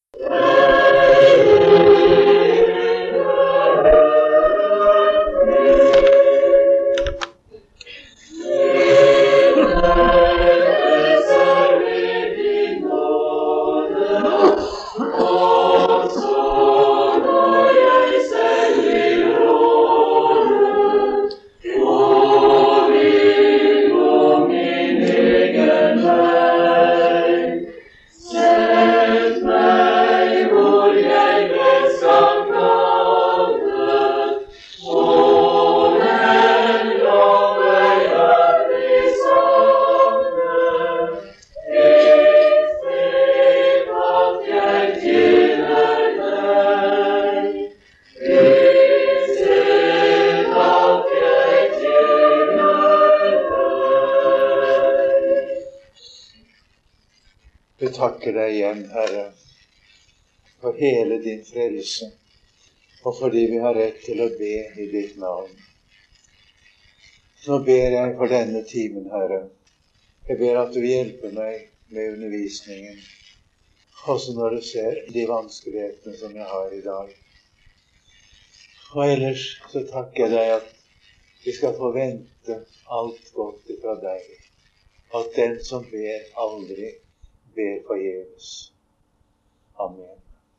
Vi takker deg igjen, Herre, for hele din frelse, og fordi vi har rett til å be i ditt navn. Nå ber jeg for denne timen, Herre. Jeg ber at du hjelper meg med undervisningen, også når du ser de vanskelighetene som jeg har i dag. Og ellers så takker jeg deg at vi skal forvente alt godt ifra deg, at den som ber aldri ber forgjeves. Amen.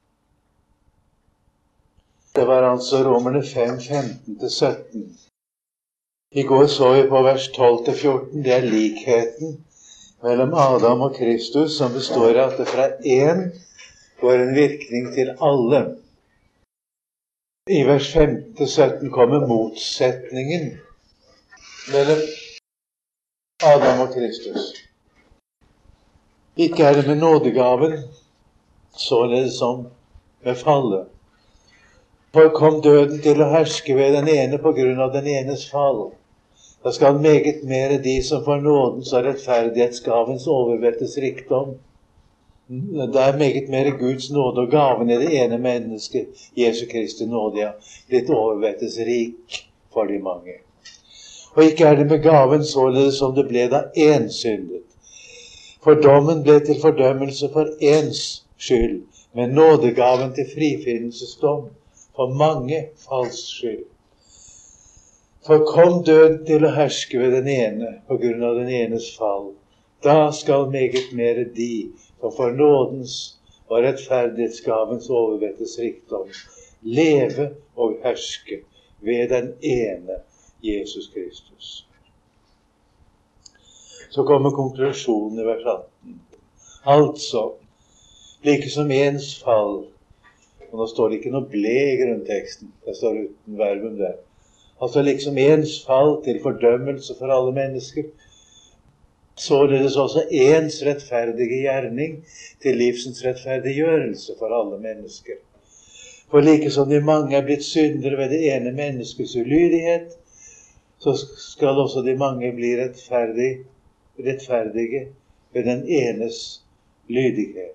Det var altså Romerne 5, 15-17. I går så vi på vers 12-14. Det er likheten mellom Adam og Kristus, som består av at det fra én går en virkning til alle. I vers 15-17 kommer motsetningen mellom Adam og Kristus. Ikke er det med nådegaven, således som med fallet. For kom døden til å herske ved den ene på grunn av den enes fall. Da skal meget mere de som får nådens og rettferdighetsgavens overvettes rikdom. Det er meget mere Guds nåde og gaven i det ene mennesket, Jesu Kristi nåde, ja, litt overvettes rik for de mange. Og ikke er det med gaven således som det ble da én syndet. For dommen ble til fordømmelse for ens skyld, men nådegaven til frifinnelsesdom for mange falls skyld. For kom døden til å herske ved den ene på grunn av den enes fall, da skal meget mere de som for nådens og rettferdighetsgavens overvettes rikdom leve og herske ved den ene Jesus Kristus. Så kommer konklusjonen i vers 18. Altså, like som ens fall, og nå står det ikke noe ble i grunnteksten, det står uten verbum der. Altså, liksom ens fall til fordømmelse for alle mennesker, således også ens rettferdige gjerning til livsens rettferdiggjørelse for alle mennesker. For like som de mange er blitt syndere ved det ene menneskets ulydighet, så skal også de mange bli rettferdige ved den enes lydighet.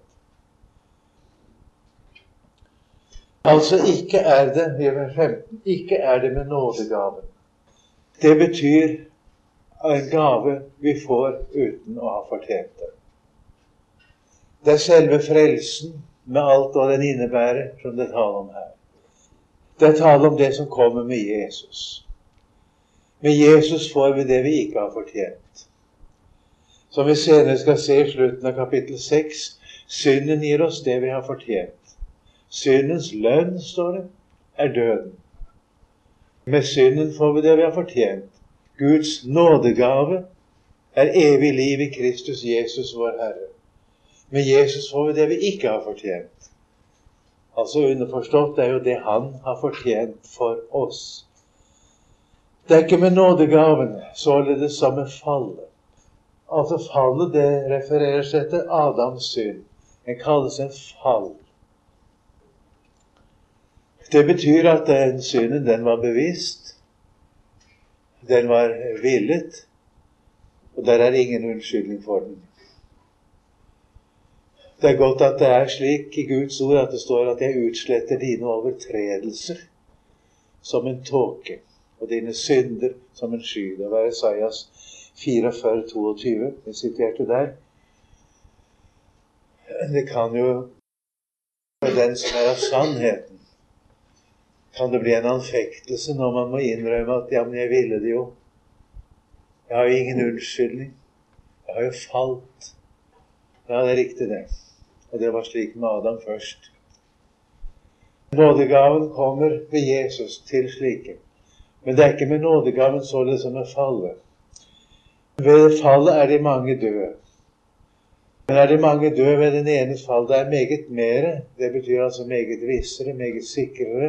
Altså ikke er det, i vers 15, ikke er det med nådegaven. Det betyr en gave vi får uten å ha fortjent det. Det er selve frelsen med alt hva den innebærer som det taler om her. Det er tale om det som kommer med Jesus. Med Jesus får vi det vi ikke har fortjent. Som vi senere skal se i slutten av kapittel 6, synden gir oss det vi har fortjent. Syndens lønn, står det, er døden. Med synden får vi det vi har fortjent. Guds nådegave er evig liv i Kristus Jesus, vår Herre. Med Jesus får vi det vi ikke har fortjent. Altså underforstått er jo det han har fortjent for oss. Det er ikke med nådegaven, således som med fallet. Altså fallet, det refererer seg til Adams synd. Den kalles en fall. Det betyr at den synden, den var bevisst. Den var villet. Og der er ingen unnskyldning for den. Det er godt at det er slik i Guds ord at det står at jeg utsletter dine overtredelser som en tåke, og dine synder som en sky. Det var Isaias 44:22, jeg siterte der. Det kan jo den som av sannheten, kan det bli en anfektelse når man må innrømme at ja, men jeg ville det jo. Jeg har jo ingen unnskyldning. Jeg har jo falt. Ja, det er riktig det. Og det var slik med Adam først. Nådegaven kommer ved Jesus til slike. Men det er ikke med nådegaven således som med fallet. Ved fallet er de mange døde. Men er de mange døde ved den enes fall, det er meget mere. Det betyr altså meget vissere, meget sikrere.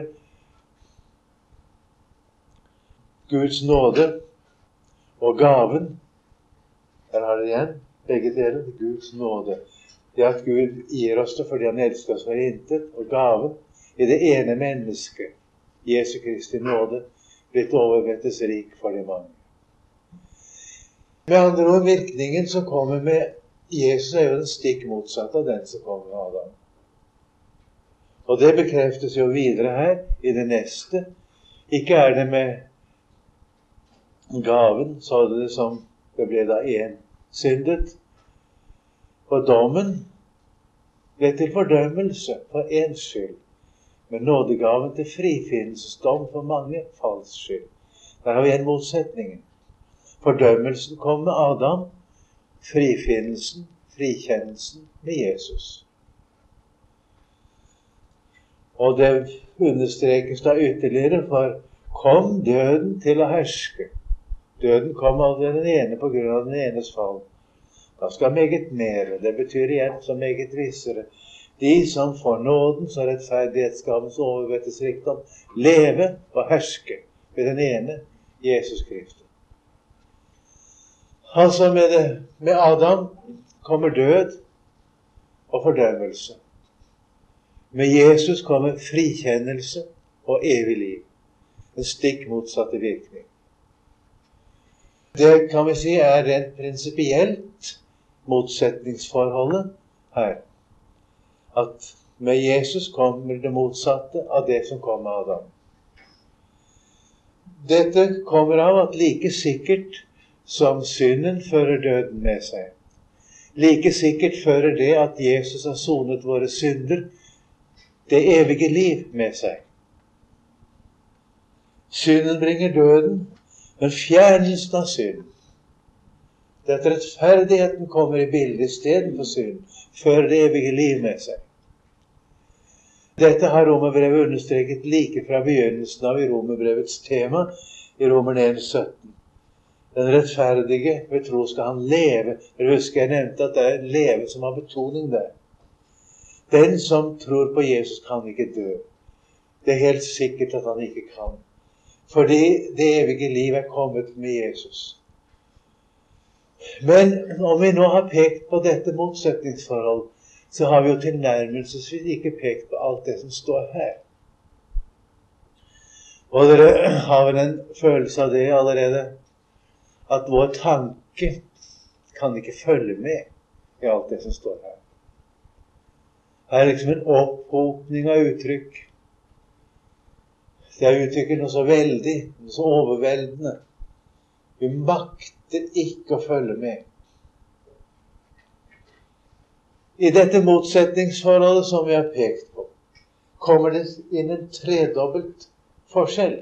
Guds nåde og gaven, her har det igjen, begge deler, Guds nåde. Det at Gud gir oss det fordi han elsker oss for intet, og gaven i det ene mennesket, Jesu Kristi nåde, blitt overvettes rik for de mange. Med andre ord, virkningen som kommer med Jesus er jo den stikk motsatte av den som kommer med Adam. Og det bekreftes jo videre her i det neste. Ikke er det med gaven, så er det som det ble da en syndet. Og dommen ble til fordømmelse for ens skyld, men nådegaven til frifinnelsesdom for mange falls skyld. Der har vi en motsetning. Fordømmelsen kom med Adam, frifinnelsen, frikjennelsen med Jesus. Og det understrekes da ytterligere, for kom døden til å herske. Døden kom av den ene på grunn av den enes fall. Da skal meget mere, det betyr igjen så meget vissere, de som får nådens og rettferdighetsgavens overvettes rikdom, leve og herske ved den ene, Jesus Kristus. Altså med Adam kommer død og fordømmelse. Med Jesus kommer frikjennelse og evig liv. En stikk motsatte virkning. Det kan vi si er rent prinsipielt motsetningsforholdet her. At med Jesus kommer det motsatte av det som kom med Adam. Dette kommer av at like sikkert som synden fører døden med seg, like sikkert fører det at Jesus har sonet våre synder, det evige liv med seg. Synden bringer døden, men fjernelsen av synd, det at rettferdigheten kommer i bildet i stedet for synd, fører det evige liv med seg. Dette har Romerbrevet understreket like fra begynnelsen av i Romerbrevets tema, i Romerne 1,17. Den rettferdige ved tro skal han leve. Jeg husker jeg nevnte at det er leve som har betoning der. Den som tror på Jesus kan ikke dø. Det er helt sikkert at han ikke kan. Fordi det evige liv er kommet med Jesus. Men om vi nå har pekt på dette motsetningsforhold, så har vi jo tilnærmelsesvis ikke pekt på alt det som står her. Og dere har vel en følelse av det allerede, at vår tanke kan ikke følge med i alt det som står her. Her er liksom en opphopning av uttrykk. Det er uttrykket noe så veldig, noe så overveldende. Vi makter ikke å følge med. I dette motsetningsforholdet som vi har pekt på, kommer det inn en tredobbelt forskjell.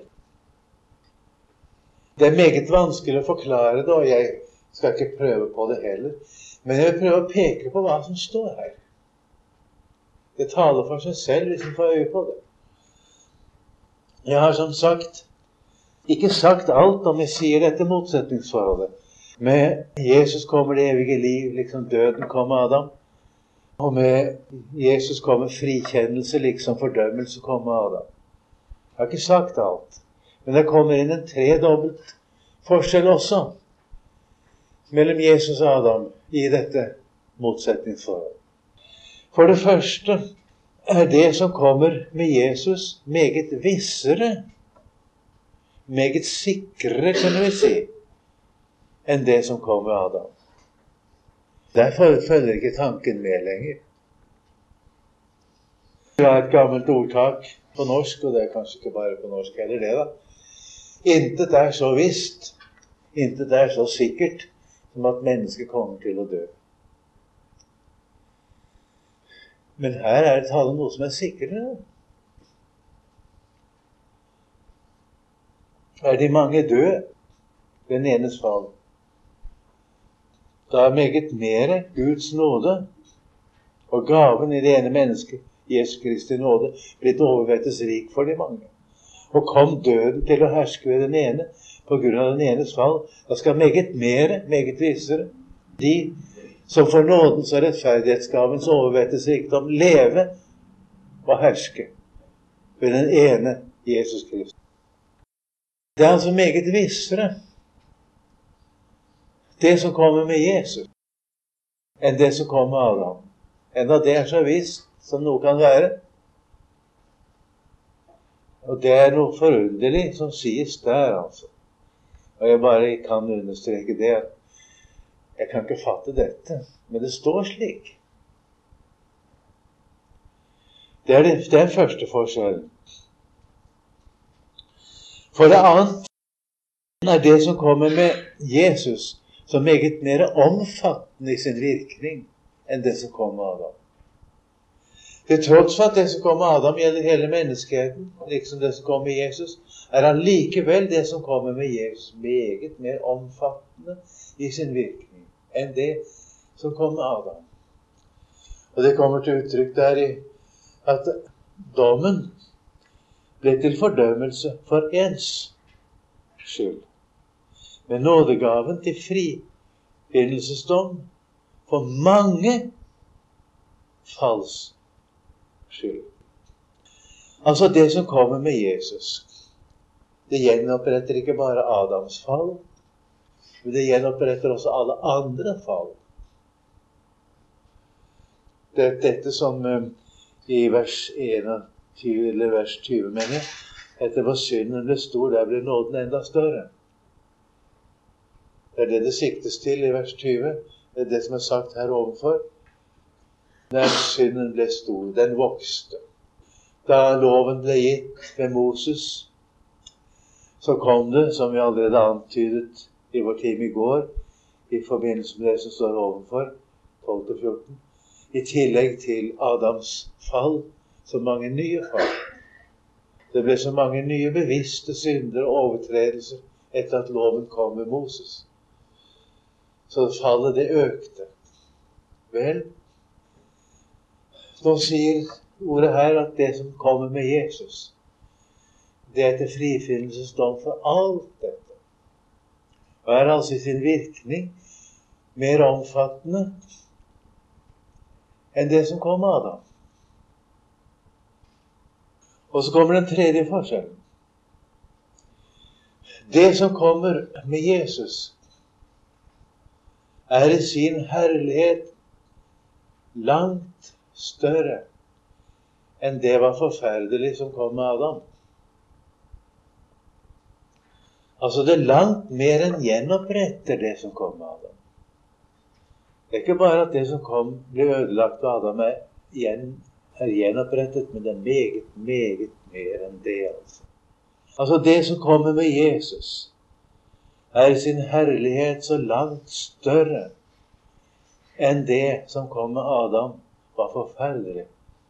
Det er meget vanskelig å forklare det, og jeg skal ikke prøve på det heller. Men jeg vil prøve å peke på hva som står her. Det taler for seg selv hvis man får øye på det. Jeg har som sagt ikke sagt alt om jeg sier dette motsetningsforholdet. Med Jesus kommer det evige liv, liksom døden kom med Adam. Og med Jesus kommer frikjennelse, liksom fordømmelse kom med Adam. Jeg har ikke sagt alt. Men det kommer inn en tredobbelt forskjell også mellom Jesus og Adam i dette motsetningsforholdet. For det første er det som kommer med Jesus meget vissere, meget sikrere, kan vi si, enn det som kom med Adam. Derfor følger ikke tanken med lenger. Det er et gammelt ordtak på norsk, og det er kanskje ikke bare på norsk heller det da. Intet er så visst, intet er så sikkert som at mennesket kommer til å dø. Men her det tale om noe som sikrere. De mange døde ved den enes fall. Da meget mere Guds nåde og gaven i det ene mennesket, Jesu Kristi nåde, blitt overvettes rik for de mange. Og kom døden til å herske ved den ene på grunn av den enes fall, da skal meget mere, meget visere, de som for nådens og rettferdighetsgavens overvettes rikdom leve og herske ved den ene Jesus Kristus. Det altså meget visere, det som kommer med Jesus, enn det som kommer med Adam. Enda det så visst som noe kan være. Og det noe forunderlig som sies der, altså. Og jeg bare kan understreke det. Jeg kan ikke fatte dette, men det står slik. Det den første forskjellen. For det annet det som kommer med Jesus, så meget mer omfattende i sin virkning enn det som kom med Adam. Til tross for at det som kom med Adam gjelder hele menneskeheten, liksom det som kom med Jesus, han likevel det som kommer med Jesus meget mer omfattende i sin virkning enn det som kom med Adam. Og det kommer til uttrykk der i at dommen ble til fordømmelse for ens skyld, men nådegaven til frifinnelsesdom for mange falls skyld. Altså det som kommer med Jesus, det gjenoppretter ikke bare Adams fall, men det gjenoppretter også alle andre fall. Det dette som i vers 21, eller vers 20, mener jeg, etter hvor synden ble stor, der ble nåden enda større. Det det siktes til i vers 20. Det det som sagt her ovenfor. Der synden ble stor, den vokste. Da loven ble gitt ved Moses, så kom det, som vi allerede antydet i vår time i går, i forbindelse med det som står ovenfor, 12-14, i tillegg til Adams fall, så mange nye fall. Det ble så mange nye bevisste synder og overtredelser etter at loven kom med Moses. Så fallet det økte. Vel, nå sier ordet her at det som kommer med Jesus, det til frifinnelsesdom for alt dette. Og altså i sin virkning mer omfattende enn det som kom med Adam. Og så kommer den tredje forskjellen. Det som kommer med Jesus i sin herlighet langt større enn det var forferdelig som kom med Adam. Altså det langt mer enn gjenoppretter det som kom med Adam. Det ikke bare at det som kom ble ødelagt av Adam gjenopprettet, men det meget, meget mer enn det, altså. Altså det som kommer med Jesus i sin herlighet så langt større enn det som kom med Adam var forferdelig.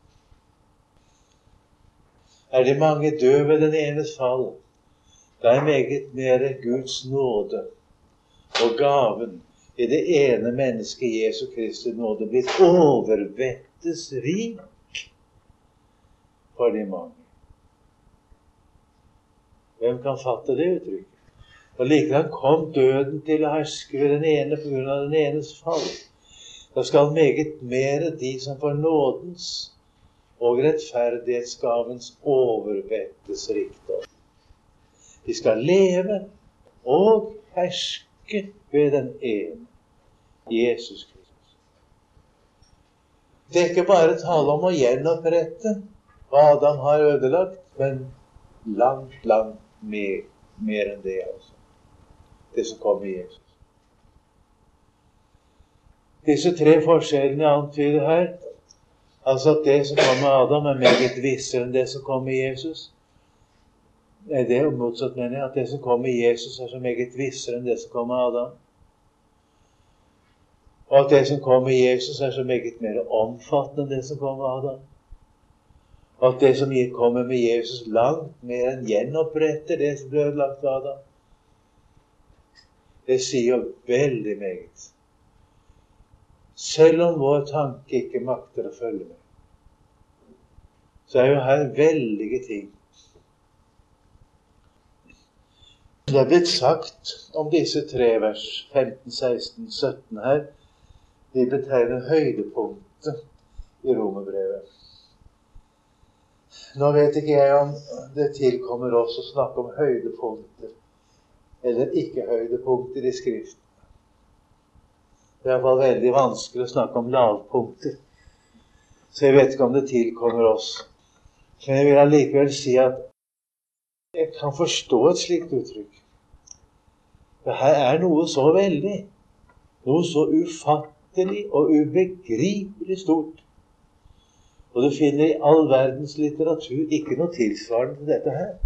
De mange døde ved den enes fall, det meget mer Guds nåde og gaven i det ene mennesket Jesu Kristi nåde blitt overvettes rik for de mange. Hvem kan fatte det uttrykket? Og likevel kom døden til å herske ved den ene på grunn av den enes fall. Da skal meget mere de som for nådens og rettferdighetsgavens overvettes rikdom. De skal leve og herske ved den ene, Jesus Kristus. Det ikke bare tale om å gjenopprette hva Adam har ødelagt, men langt, langt mer enn det, altså. Det som kom i Jesus. Disse tre forskjellene antyder her, altså at det som kom med Adam meget vissere enn det som kom med Jesus. Det motsatt mener jeg, at det som kom med Jesus så meget vissere enn det som kom med Adam. Og at det som kom med Jesus er så meget mer omfattende enn det som kom med Adam. Og at det som kommer med Jesus langt mer enn gjenoppretter det som ble ødelagt av Adam. Det sier jo veldig meget. Selv om vår tanke ikke makter å følge med, så er jo her veldige ting. Det er blitt sagt om disse 3 vers 15, 16, 17 her. De betegner høydepunktet i Romerbrevet. Nå vet ikke jeg om det tilkommer oss å snakke om høydepunkter eller ikke høydepunkter i Skriften. Det er i hvert fall veldig vanskelig å snakke om lavpunkter. Så jeg vet ikke om det tilkommer oss. Men jeg vil allikevel si at jeg kan forstå et slikt uttrykk. For her er noe så veldig, noe så ufattelig og ubegripelig stort. Og du finner i all verdens litteratur ikke noe tilsvarende til dette her.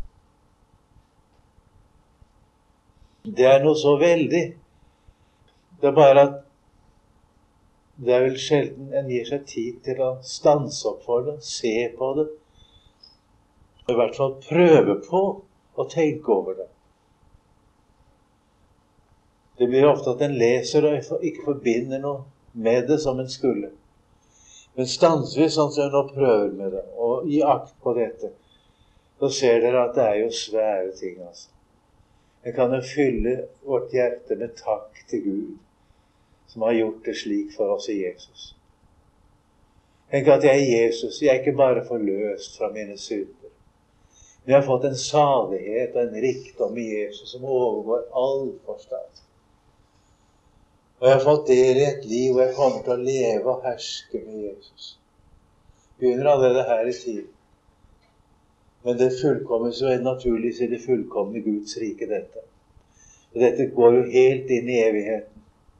Det er noe så veldig. Det er bare at det er vel sjelden en gir seg tid til å stanse opp for det, se på det, og i hvert fall prøve på å tenke over det. Det blir ofte at en leser og ikke forbinder noe med det som en skulle. Men stansvis, sånn som jeg nå prøver med det, og gi akt på dette, så ser dere at det er jo svære ting, altså. En kan jo fylle vårt hjerte med takk til Gud, som har gjort det slik for oss i Jesus. Tenk at jeg i Jesus, jeg er ikke bare forløst fra mine synder, men jeg har fått en salighet og en rikdom i Jesus som overgår all forstand. Og jeg har fått del i et liv hvor jeg kommer til å leve og herske med Jesus. Begynner allerede her i tiden. Men det fullkommes jo naturligvis i det fullkomne Guds rike, dette. Og dette går jo helt inn i evigheten.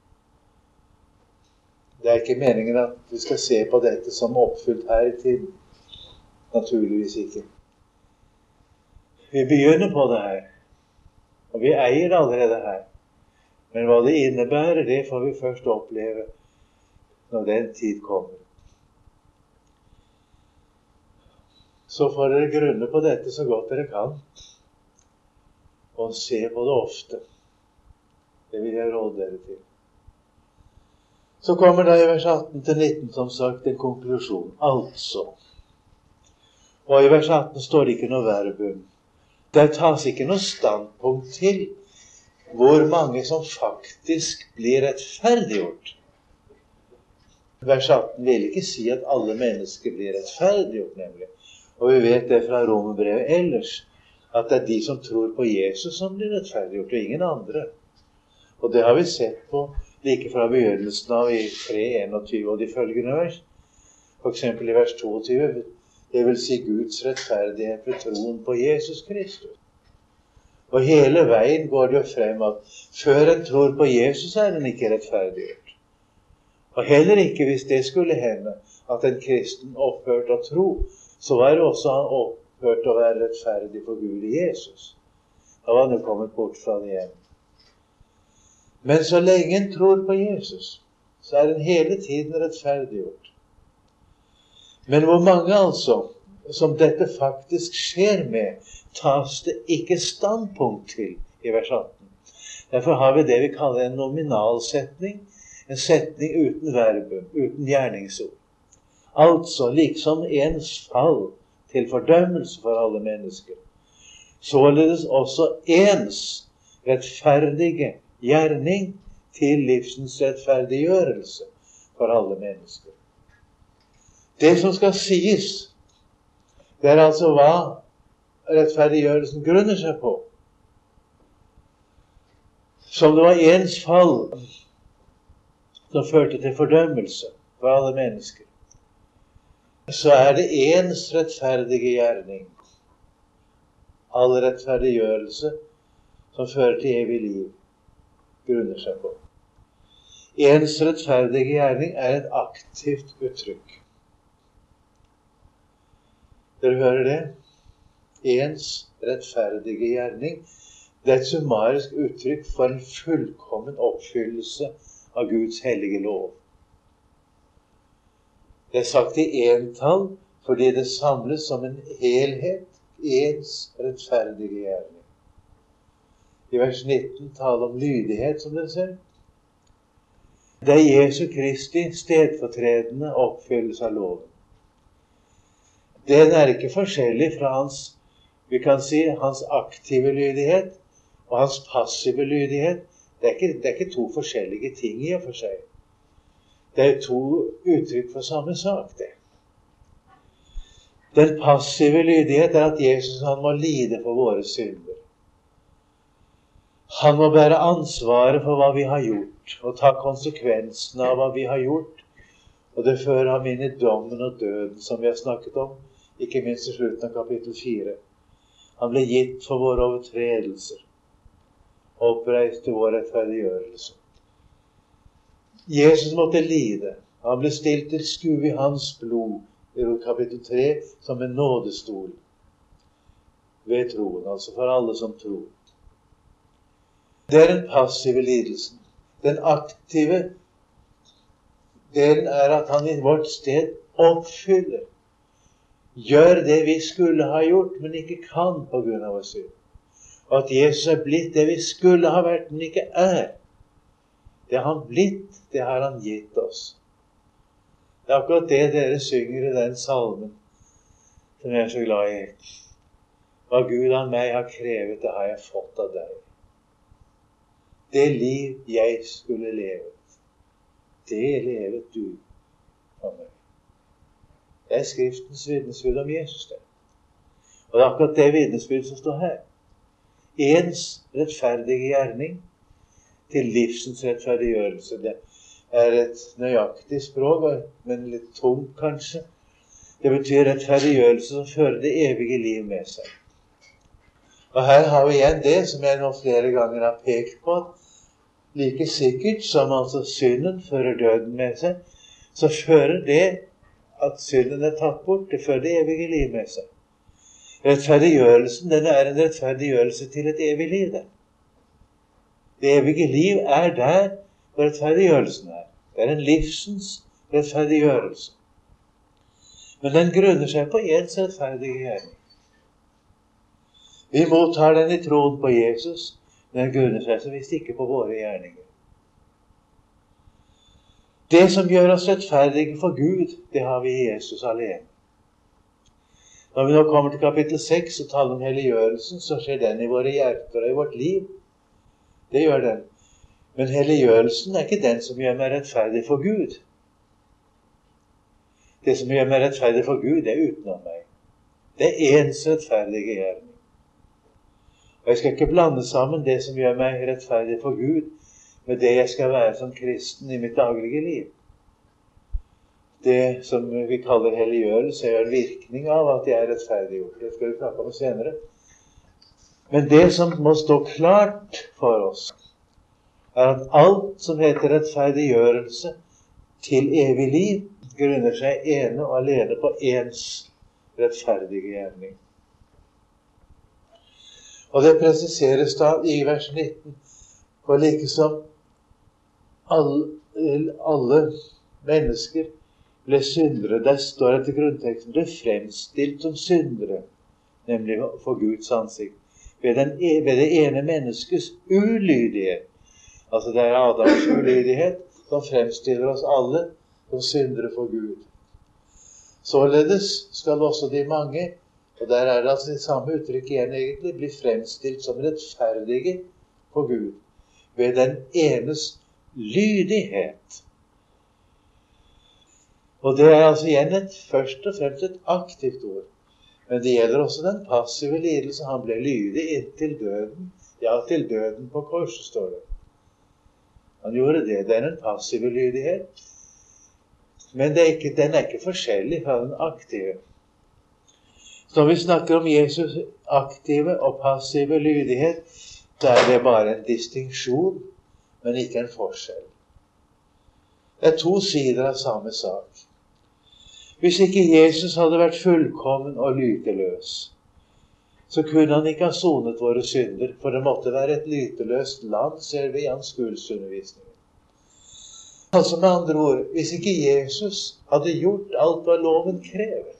Det er ikke meningen at vi skal se på dette som oppfylt her i tiden. Naturligvis ikke. Vi begynner på det her, og vi eier allerede her. Men hva det innebærer, det får vi først oppleve når den tid kommer. Så får dere grunne på dette så godt dere kan, og se på det ofte. Det vil jeg råde dere til. Så kommer da i vers 18-19 som sagt en konklusjon. Altså. Og i vers 18 står det ikke noe verbum. Der tas ikke noe standpunkt til hvor mange som faktisk blir rettferdiggjort. Vers 18 vil ikke si at alle mennesker blir rettferdiggjort, nemlig. Og vi vet det fra Romerbrevet ellers, at det er de som tror på Jesus som blir rettferdiggjort, og ingen andre. Og det har vi sett på like fra begynnelsen av i 3:21 og de følgende vers. For eksempel i vers 22, det vil si Guds rettferdighet ved troen på Jesus Kristus. Og hele veien går det jo frem at før en tror på Jesus er den ikke rettferdiggjort. Og heller ikke hvis det skulle hende at en kristen opphørte å tro, så var også han opphørt å være rettferdig for Gud i Jesus. Da var han jo kommet bort fra det igjen. Men så lenge en tror på Jesus, så er den hele tiden rettferdiggjort. Men hvor mange altså, som dette faktisk skjer med, tas det ikke standpunkt til i vers 18. Derfor har vi det vi kaller en nominalsetning, en setning uten verbum, uten gjerningsord. Altså liksom ens fall til fordømmelse for alle mennesker. Således også ens rettferdige gjerning til livsens rettferdiggjørelse for alle mennesker. Det som skal sies, det er altså hva rettferdiggjørelsen grunner seg på. Som det var ens fall som førte til fordømmelse for alle mennesker, så er det ens rettferdige gjerning, all rettferdiggjørelse som fører til evig liv, grunner seg på. Ens rettferdige gjerning er et aktivt uttrykk. Dere hører det? Ens rettferdige gjerning, det er et summarisk uttrykk for en fullkommen oppfyllelse av Guds hellige lov. Det er sagt i entall, fordi det samles som en helhet, ens rettferdige gjerning. I vers 19 taler om lydighet, som dere ser. Det er Jesu Kristi stedfortredende oppfyllelse av loven. Den er ikke forskjellig fra hans, vi kan si, hans aktive lydighet og hans passive lydighet. Det er ikke to forskjellige ting i og for seg. Det er to uttrykk for samme sak, det. Den passive lydighet er at Jesus han må lide for våre synder. Han må bære ansvaret for hva vi har gjort, og ta konsekvensen av hva vi har gjort. Og det fører ham inn i dommen og døden, som vi har snakket om, ikke minst i slutten av kapittel 4. Han ble gitt for våre overtredelser, oppreist til vår rettferdiggjørelse. Jesus måtte lide. Han ble stilt til skue i hans blod, i kapittel 3, som en nådestol. Ved troen, altså for alle som tror. Det er den passive lidelsen. Den aktive delen er at han i vårt sted oppfyller. Gjør det vi skulle ha gjort, men ikke kan på grunn av vår synd. Og at Jesus er blitt det vi skulle ha vært, men ikke er. Det har han blitt, det har han gitt oss. Det er akkurat det dere synger i den salmen som jeg er så glad i. Hva Gud av meg har krevet, det har jeg fått av deg. Det liv jeg skulle levet, det levet du av meg. Det er Skriftens vitnesbyrd om Jesus, det. Og det er akkurat det vitnesbyrd som står her. Ens rettferdige gjerning til livsens rettferdiggjørelse. Det er et nøyaktig språk, men litt tungt kanskje. Det betyr rettferdiggjørelse som fører det evige liv med seg. Og her har vi igjen det som jeg nå flere ganger har pekt på, at like sikkert som altså synden fører døden med seg, så fører det at synden er tatt bort, det fører det evige liv med seg. Rettferdiggjørelsen, den er en rettferdiggjørelse til et evig liv, det. Det evige liv er der hvor rettferdiggjørelsen er. Det er en livsens rettferdiggjørelse. Men den grunner seg på ens rettferdige gjerning. Vi mottar den i troen på Jesus, men den grunner seg så visst ikke på våre gjerninger. Det som gjør oss rettferdige for Gud, det har vi i Jesus alene. Når vi nå kommer til kapittel 6 og taler om helliggjørelsen, så skjer den i våre hjerter og i vårt liv. Det gjør den. Men helliggjørelsen er ikke den som gjør meg rettferdig for Gud. Det som gjør meg rettferdig for Gud, det er utenom meg. Det er ens rettferdige gjerning. Og jeg skal ikke blande sammen det som gjør meg rettferdig for Gud, med det jeg skal være som kristen i mitt daglige liv. Det som vi kaller helliggjørelse er en virkning av at jeg er rettferdiggjort. Det skal vi snakke om senere. Men det som må stå klart for oss, er at alt som heter rettferdiggjørelse til evig liv, grunner seg ene og alene på ens rettferdige gjerning. Og det presiseres da i vers 19, for like som alle mennesker ble syndere, der står det til grunnteksten, ble fremstilt som syndere, nemlig for Guds ansikt, ved det ene menneskes ulydighet. Altså det er Adams ulydighet som fremstiller oss alle som syndere for Gud. Således skal også de mange, og der er det altså det samme uttrykk igjen egentlig, bli fremstilt som rettferdige for Gud, ved den enes lydighet. Og det er altså igjen først og fremst et aktivt ord. Men det gjelder også den passive lidelse. Han ble lydig inntil døden. Ja, til døden på korset, står det. Han gjorde det. Det er en passive lydighet. Men den er ikke forskjellig fra den aktive. Så når vi snakker om Jesus aktive og passive lydighet, så er det bare en distinksjon, men ikke en forskjell. Det er to sider av samme sak. Hvis ikke Jesus hadde vært fullkommen og lyteløs, så kunne han ikke ha sonet våre synder, for det måtte være et lyteløst land, ser vi i hans skuldsundervisning. Altså med andre ord, hvis ikke Jesus hadde gjort alt hva loven krever,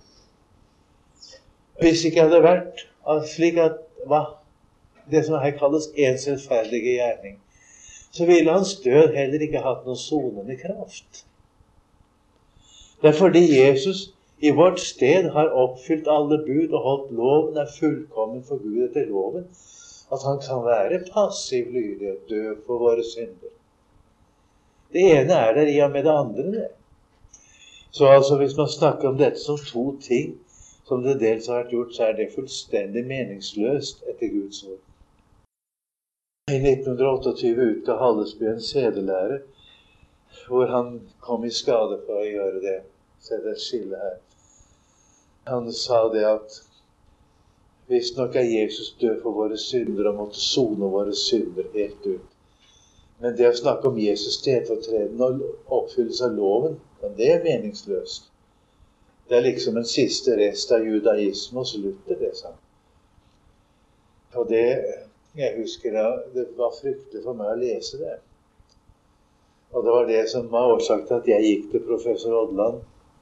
hvis ikke hadde vært slik at det som her kalles en selvferdige gjerning, så ville hans død heller ikke hatt noen sonende kraft. Det er fordi Jesus i vårt sted har oppfylt alle bud og holdt loven, er fullkommen for Gud etter loven, at han kan være passiv lydig og dø for våre synder. Det ene er der i og med det andre. Så altså hvis man snakker om dette som to ting som det dels har vært gjort, så er det fullstendig meningsløst etter Guds ord. I 1928 utga Hallesby en sedelære, hvor han kom i skade for å gjøre det. Så er det et skille her. Han sa det at visstnok er Jesus død for våre synder og måtte sone våre synder helt ut. Men det å snakke om Jesus stedfortreden og oppfyllelse av loven, det er meningsløst. Det er liksom en siste rest av judaisme hos Luther, det sa han. Og det, jeg husker da, det var fryktelig for meg å lese det. Og det var det som var årsak til at jeg gikk til professor Odland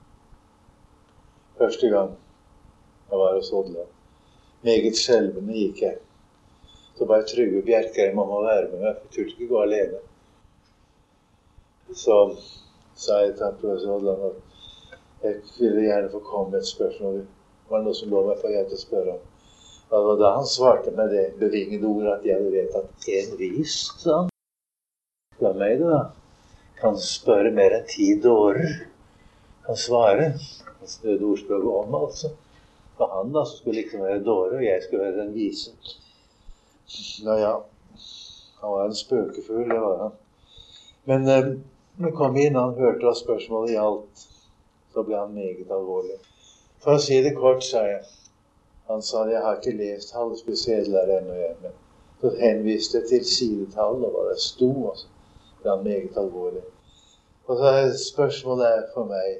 første gang jeg var hos Odland. Meget skjelvende gikk jeg. Så bare Trygve Bjerkreim om å være med meg, for jeg turte ikke gå alene. Så sa jeg til professor Odland at jeg ville gjerne få komme med et spørsmål. Det var noe som lå meg på hjertet å spørre om. Og det var da han svarte med det bevingede ordet at jeg vet at en vis, sa han. Hva meg det da? Kan spørre mer enn 10 dårer. Kan svare. Han snødde ordspråket om, altså. Og han da, så skulle liksom være dåre, og jeg skulle være den vise. Nå ja, han var en spøkefugl, det var han. Men når kom inn, han hørte hva spørsmålet gjaldt. Så ble han meget alvorlig. For å si det kort, sa jeg. Han sa, jeg har ikke lest Hallesby sedelære ennå hjemme. Så henviste til sidetall, og hva det sto, og så ble han meget alvorlig. Og så spørsmålet er for meg,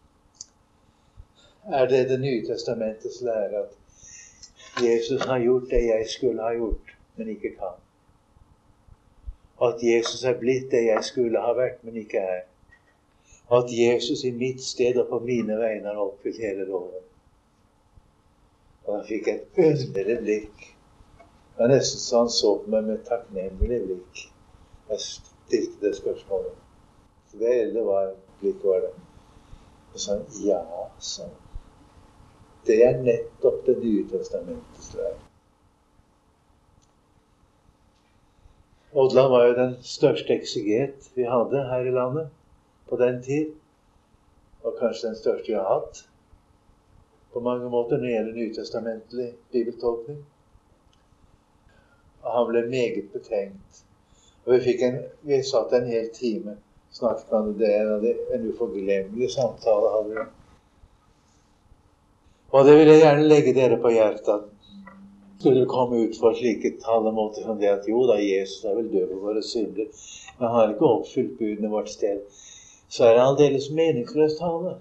er det Det nye testamentets lære at Jesus har gjort det jeg skulle ha gjort, men ikke kan? Og at Jesus er blitt det jeg skulle ha vært, men ikke er? Og at Jesus i mitt sted og på mine vegne har oppfylt hele loven? Og han fikk et underlig blikk. Det var nesten så han så på meg med et takknemlig blikk. Jeg stilte det spørsmålet. Veldig var blikk var det. Og så sa han, ja, sa han. Det er nettopp Det nye testamentets lære. Odland var jo den største ekseget vi hadde her i landet på den tid, og kanskje den største vi har hatt på mange måter når det gjelder nytestamentlig bibeltolkning. Og han ble meget betenkt. Og vi satt en hel time, snakket om det, en uforglemmelig samtale hadde vi. Og det vil jeg gjerne legge dere på hjertet. Skulle det komme ut for slike talemåter som det at jo da, Jesus er vel død for våre synder, men han har ikke oppfylt budene vårt sted, så er det aldeles meningsløst tale.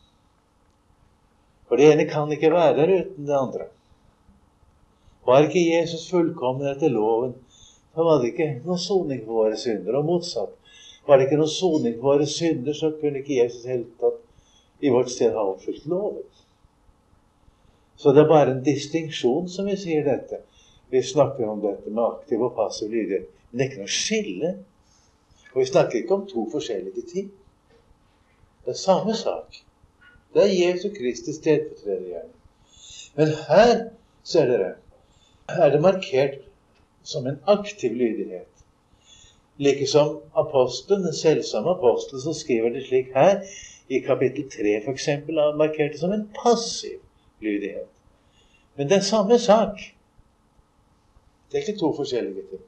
For det ene kan ikke være der uten det andre. Var ikke Jesus fullkommen etter loven, så var det ikke noen soning for våre synder, og motsatt. Var det ikke noen soning for våre synder, så kunne ikke Jesus helt tatt i vårt sted ha oppfylt loven. Så det er bare en distinksjon som vi sier dette. Vi snakker om dette med aktiv og passiv lydighet. Men det er ikke noe skille. Og vi snakker ikke om to forskjellige ting. Det er samme sak. Det er Jesu Kristi stedfortredergjerning. Men her, ser dere, er det markert som en aktiv lydighet. Like som apostelen, den selvsamme apostelen, så skriver det slik her, i kapittel 3 for eksempel, er markert som en passiv lydighet. Men det er samme sak. Det er ikke to forskjellige ting.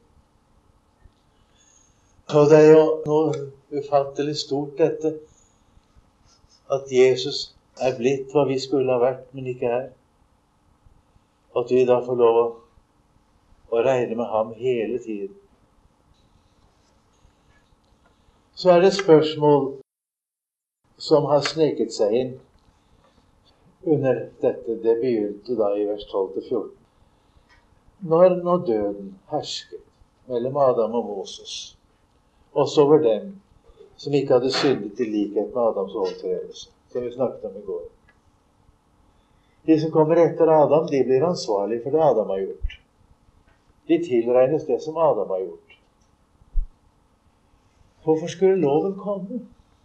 Og det er jo noe ufattelig stort dette, at Jesus er blitt hva vi skulle ha vært, men ikke er. At vi da får lov å regne med ham hele tiden. Så er det et spørsmål som har sneket seg inn under dette. Det begynte da i vers 12-14. Når døden hersket mellom Adam og Moses, også over dem, som ikke hadde syndet i likhet med Adams overtredelse, som vi snakket om i går. De som kommer etter Adam, de blir ansvarlige for det Adam har gjort. De tilregnes det som Adam har gjort. Hvorfor skulle loven komme?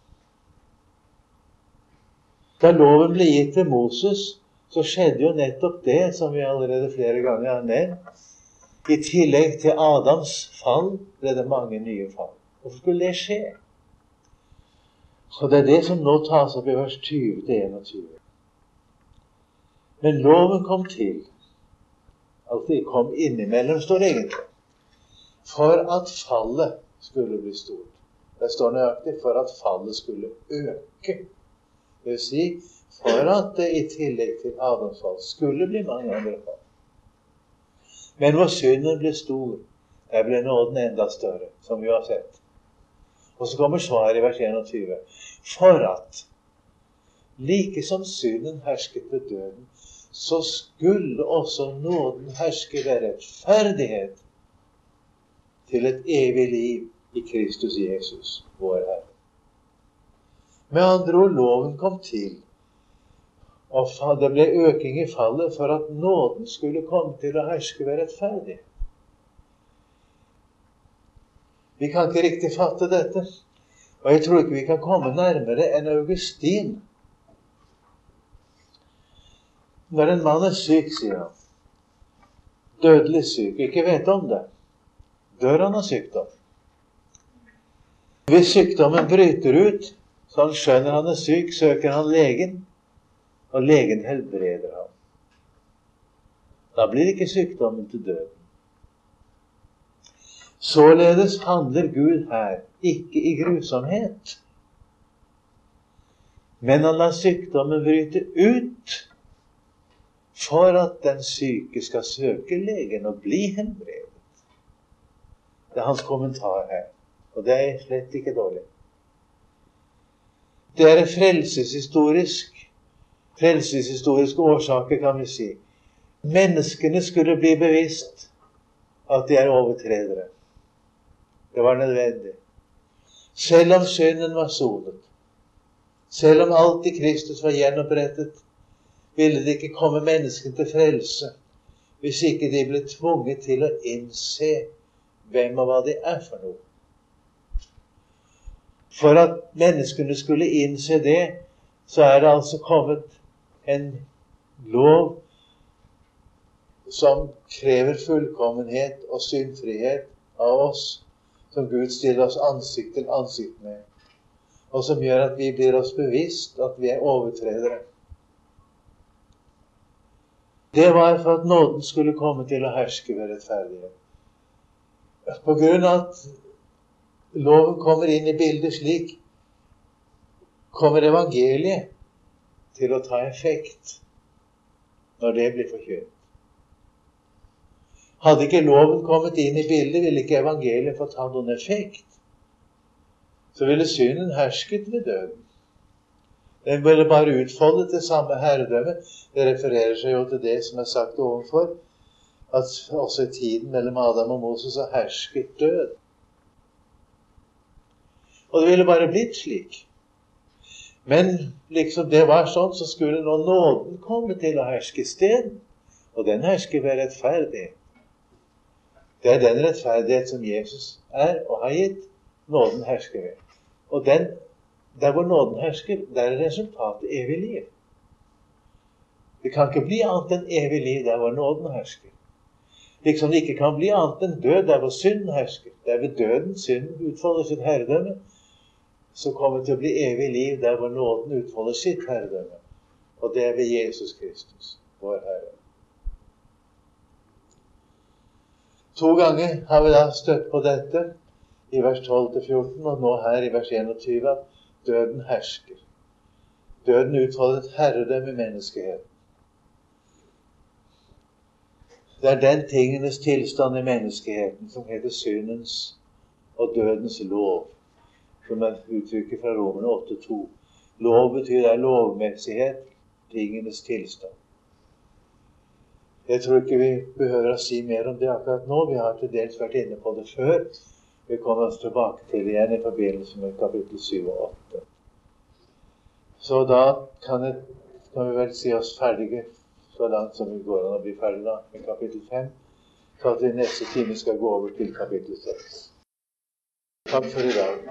Da loven ble gitt til Moses, så skjedde jo nettopp det som vi allerede flere ganger har nevnt. I tillegg til Adams fall ble det mange nye fall. Hvorfor skulle det skje? Så det er det som nå tas opp i vers 20-21. Men loven kom til, altså det kom innimellom, står det egentlig, for at fallet skulle bli stort. Det står nøyaktig for at fallet skulle øke. Det vil si, for at det i tillegg til Adams fall skulle bli mange andre fall. Men hvor synden ble stor, der ble nåden enda større, som vi har sett. Og så kommer svaret i vers 21. For at, like som synden hersket ved døden, så skulle også nåden herske ved rettferdighet til et evig liv i Kristus Jesus, vår Herre. Med andre ord, loven kom til, og det ble øking i fallet for at nåden skulle komme til å herske ved rettferdighet. Vi kan ikke riktig fatte dette, og jeg tror ikke vi kan komme nærmere enn Augustin. Når en mann er syk, sier han, dødelig syk, ikke vet om det, dør han av sykdom. Hvis sykdommen bryter ut, så han skjønner han er syk, søker han legen, og legen helbreder ham. Da blir ikke sykdommen til døden. Således handler Gud her ikke i grusomhet, men han lar sykdommen bryte ut for at den syke skal søke legen og bli helbredet. Det er hans kommentar her, og det er slett ikke dårlig. Det er frelseshistoriske årsaker, kan vi si. Menneskene skulle bli bevisst at de er overtredere. Det var nødvendig. Selv om synden var sonet, selv om alt i Kristus var gjenopprettet, ville det ikke komme menneskene til frelse hvis ikke de ble tvunget til å innse hvem og hva de er for noe. For at menneskene skulle innse det, så er det altså kommet en lov som krever fullkommenhet og syndfrihet av oss, som Gud stiller oss ansikt til ansikt med, og som gjør at vi blir oss bevisst at vi er overtredere. Det var for at nåden skulle komme til å herske ved rettferdighet. På grunn av at loven kommer inn i bildet slik, kommer evangeliet til å ta effekt når det blir forkynt. Hadde ikke loven kommet inn i bildet, ville ikke evangeliet fått ha noen effekt. Så ville synden hersket ved døden. Den ville bare utfoldet det samme herredømme. Det refererer seg jo til det som er sagt ovenfor, at også i tiden mellom Adam og Moses har hersket død. Og det ville bare blitt slik. Men liksom det var sånn, så skulle nå nåden komme til å herske stedet, og den hersker ved rettferdighet. Det er den rettferdighet som Jesus er og har gitt, nåden hersker ved. Og der hvor nåden hersker, der er resultatet evig liv. Det kan ikke bli annet enn evig liv der hvor nåden hersker. Liksom det ikke kan bli annet enn død der hvor synden hersker. Der ved døden synden utfolder sitt herredømme, så kommer det til å bli evig liv der hvor nåden utfolder sitt herredømme. Og det er ved Jesus Kristus, vår Herre. 2 ganger har vi da støtt på dette, i vers 12-14, og nå her i vers 21, at døden hersker. Døden utfolder et herredømme i menneskeheten. Det er den tingenes tilstand i menneskeheten som heter syndens og dødens lov, som er uttrykket fra Romerne 8:2. Lov betyr det lovmessighet, tingenes tilstand. Jeg tror ikke vi behøver å si mer om det akkurat nå. Vi har til dels vært inne på det før. vi kommer oss tilbake til igjen i forbindelse med kapittel 7 og 8. Så da kan vi vel si oss ferdige så langt som vi går an å bli ferdig da, med kapittel 5, så at vi neste time skal gå over til kapittel 6. Takk for i dag.